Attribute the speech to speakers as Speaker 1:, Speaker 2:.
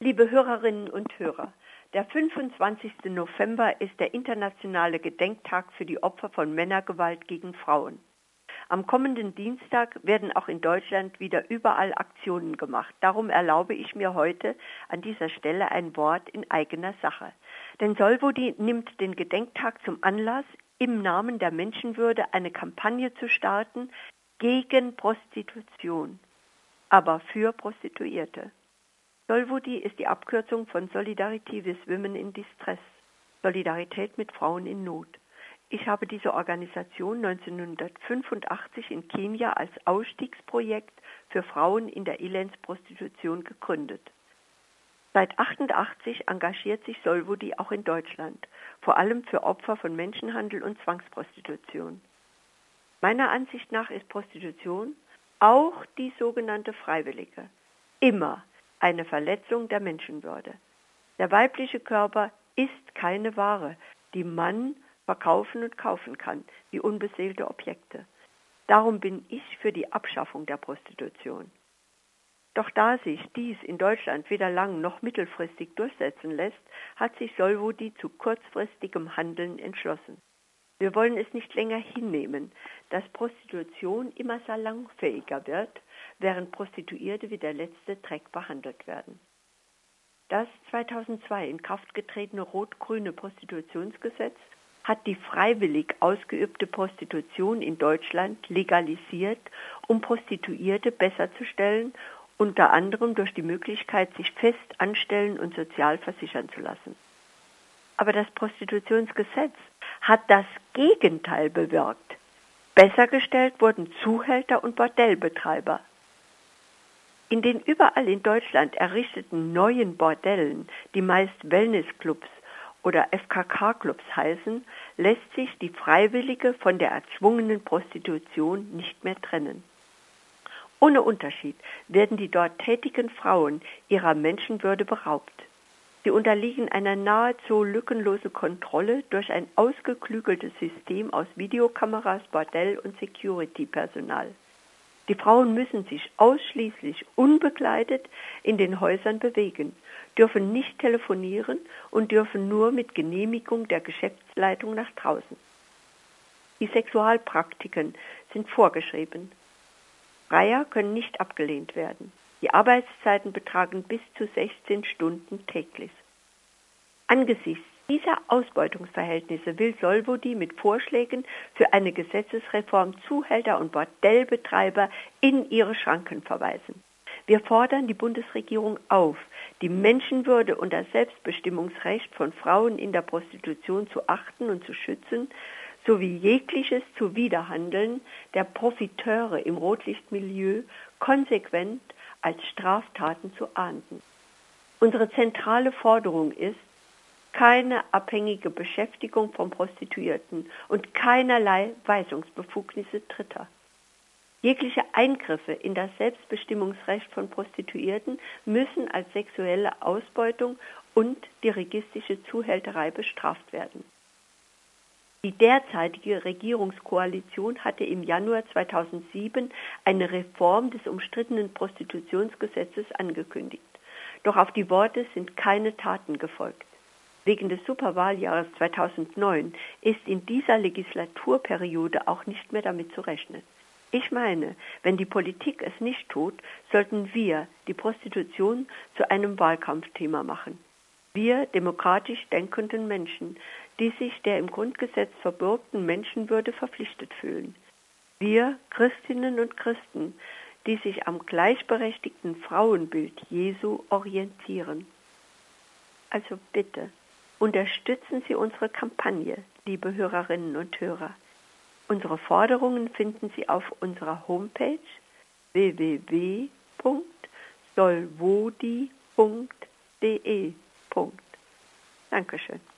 Speaker 1: Liebe Hörerinnen und Hörer, der 25. November ist der internationale Gedenktag für die Opfer von Männergewalt gegen Frauen. Am kommenden Dienstag werden auch in Deutschland wieder überall Aktionen gemacht. Darum erlaube ich mir heute an dieser Stelle ein Wort in eigener Sache. Denn Solvodi nimmt den Gedenktag zum Anlass, im Namen der Menschenwürde eine Kampagne zu starten gegen Prostitution, aber für Prostituierte. Solvodi ist die Abkürzung von Solidarity with Women in Distress, Solidarität mit Frauen in Not. Ich habe diese Organisation 1985 in Kenia als Ausstiegsprojekt für Frauen in der Elendsprostitution gegründet. Seit 1988 engagiert sich Solvodi auch in Deutschland, vor allem für Opfer von Menschenhandel und Zwangsprostitution. Meiner Ansicht nach ist Prostitution, auch die sogenannte Freiwillige, immer eine Verletzung der Menschenwürde. Der weibliche Körper ist keine Ware, die man verkaufen und kaufen kann, wie unbeseelte Objekte. Darum bin ich für die Abschaffung der Prostitution. Doch da sich dies in Deutschland weder lang noch mittelfristig durchsetzen lässt, hat sich Solvodi zu kurzfristigem Handeln entschlossen. Wir wollen es nicht länger hinnehmen, dass Prostitution immer salonfähiger wird, während Prostituierte wie der letzte Dreck behandelt werden. Das 2002 in Kraft getretene rot-grüne Prostitutionsgesetz hat die freiwillig ausgeübte Prostitution in Deutschland legalisiert, um Prostituierte besser zu stellen, unter anderem durch die Möglichkeit, sich fest anstellen und sozial versichern zu lassen. Aber das Prostitutionsgesetz hat das Gegenteil bewirkt. Besser gestellt wurden Zuhälter und Bordellbetreiber. In den überall in Deutschland errichteten neuen Bordellen, die meist Wellnessclubs oder FKK-Clubs heißen, lässt sich die freiwillige von der erzwungenen Prostitution nicht mehr trennen. Ohne Unterschied werden die dort tätigen Frauen ihrer Menschenwürde beraubt. Sie unterliegen einer nahezu lückenlosen Kontrolle durch ein ausgeklügeltes System aus Videokameras, Bordell- und Security-Personal. Die Frauen müssen sich ausschließlich unbekleidet in den Häusern bewegen, dürfen nicht telefonieren und dürfen nur mit Genehmigung der Geschäftsleitung nach draußen. Die Sexualpraktiken sind vorgeschrieben. Freier können nicht abgelehnt werden. Die Arbeitszeiten betragen bis zu 16 Stunden täglich. Angesichts dieser Ausbeutungsverhältnisse will Solvodi mit Vorschlägen für eine Gesetzesreform Zuhälter und Bordellbetreiber in ihre Schranken verweisen. Wir fordern die Bundesregierung auf, die Menschenwürde und das Selbstbestimmungsrecht von Frauen in der Prostitution zu achten und zu schützen, sowie jegliches Zuwiderhandeln der Profiteure im Rotlichtmilieu konsequent als Straftaten zu ahnden. Unsere zentrale Forderung ist keine abhängige Beschäftigung von Prostituierten und keinerlei Weisungsbefugnisse Dritter. Jegliche Eingriffe in das Selbstbestimmungsrecht von Prostituierten müssen als sexuelle Ausbeutung und dirigistische Zuhälterei bestraft werden. Die derzeitige Regierungskoalition hatte im Januar 2007 eine Reform des umstrittenen Prostitutionsgesetzes angekündigt. Doch auf die Worte sind keine Taten gefolgt. Wegen des Superwahljahres 2009 ist in dieser Legislaturperiode auch nicht mehr damit zu rechnen. Ich meine, wenn die Politik es nicht tut, sollten wir die Prostitution zu einem Wahlkampfthema machen. Wir demokratisch denkenden Menschen, die sich der im Grundgesetz verbürgten Menschenwürde verpflichtet fühlen. Wir Christinnen und Christen, die sich am gleichberechtigten Frauenbild Jesu orientieren. Also bitte, unterstützen Sie unsere Kampagne, liebe Hörerinnen und Hörer. Unsere Forderungen finden Sie auf unserer Homepage www.solvodi.de. Dankeschön.